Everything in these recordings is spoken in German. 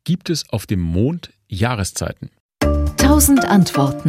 Gibt es auf dem Mond Jahreszeiten? 1000 Antworten.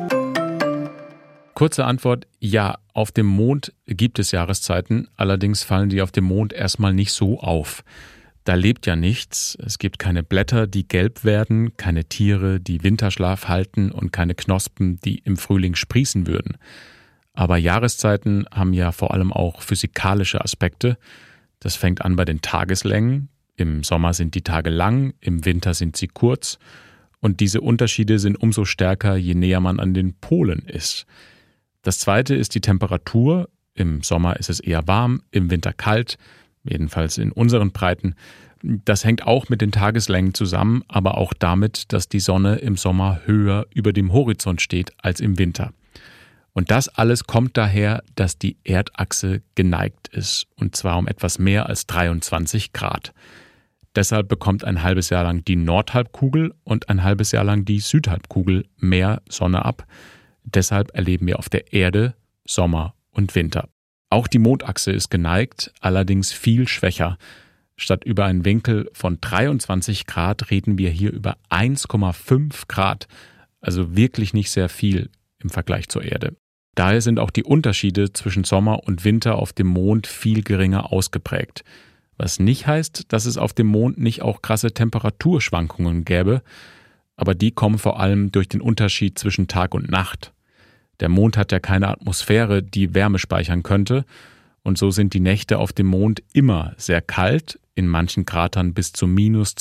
Kurze Antwort, ja, auf dem Mond gibt es Jahreszeiten, allerdings fallen die auf dem Mond erstmal nicht so auf. Da lebt ja nichts, es gibt keine Blätter, die gelb werden, keine Tiere, die Winterschlaf halten und keine Knospen, die im Frühling sprießen würden. Aber Jahreszeiten haben ja vor allem auch physikalische Aspekte. Das fängt an bei den Tageslängen. Im Sommer sind die Tage lang, im Winter sind sie kurz. Und diese Unterschiede sind umso stärker, je näher man an den Polen ist. Das zweite ist die Temperatur. Im Sommer ist es eher warm, im Winter kalt, jedenfalls in unseren Breiten. Das hängt auch mit den Tageslängen zusammen, aber auch damit, dass die Sonne im Sommer höher über dem Horizont steht als im Winter. Und das alles kommt daher, dass die Erdachse geneigt ist, und zwar um etwas mehr als 23 Grad. Deshalb bekommt ein halbes Jahr lang die Nordhalbkugel und ein halbes Jahr lang die Südhalbkugel mehr Sonne ab. Deshalb erleben wir auf der Erde Sommer und Winter. Auch die Mondachse ist geneigt, allerdings viel schwächer. Statt über einen Winkel von 23 Grad reden wir hier über 1,5 Grad, also wirklich nicht sehr viel im Vergleich zur Erde. Daher sind auch die Unterschiede zwischen Sommer und Winter auf dem Mond viel geringer ausgeprägt. Was nicht heißt, dass es auf dem Mond nicht auch krasse Temperaturschwankungen gäbe, aber die kommen vor allem durch den Unterschied zwischen Tag und Nacht. Der Mond hat ja keine Atmosphäre, die Wärme speichern könnte, und so sind die Nächte auf dem Mond immer sehr kalt, in manchen Kratern bis zu minus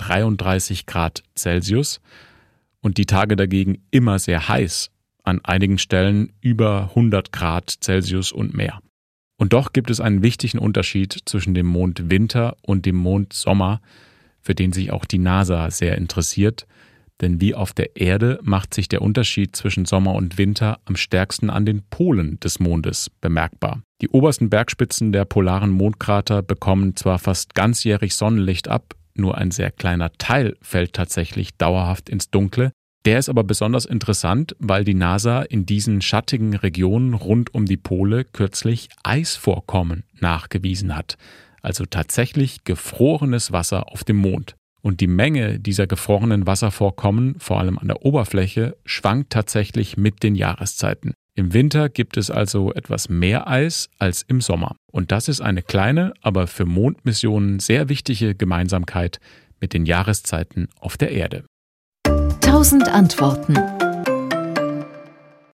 233 Grad Celsius, und die Tage dagegen immer sehr heiß, an einigen Stellen über 100 Grad Celsius und mehr. Und doch gibt es einen wichtigen Unterschied zwischen dem Mond Winter und dem Mond Sommer, für den sich auch die NASA sehr interessiert. Denn wie auf der Erde macht sich der Unterschied zwischen Sommer und Winter am stärksten an den Polen des Mondes bemerkbar. Die obersten Bergspitzen der polaren Mondkrater bekommen zwar fast ganzjährig Sonnenlicht ab, nur ein sehr kleiner Teil fällt tatsächlich dauerhaft ins Dunkle. Der ist aber besonders interessant, weil die NASA in diesen schattigen Regionen rund um die Pole kürzlich Eisvorkommen nachgewiesen hat. Also tatsächlich gefrorenes Wasser auf dem Mond. Und die Menge dieser gefrorenen Wasservorkommen, vor allem an der Oberfläche, schwankt tatsächlich mit den Jahreszeiten. Im Winter gibt es also etwas mehr Eis als im Sommer. Und das ist eine kleine, aber für Mondmissionen sehr wichtige Gemeinsamkeit mit den Jahreszeiten auf der Erde. 1000 Antworten.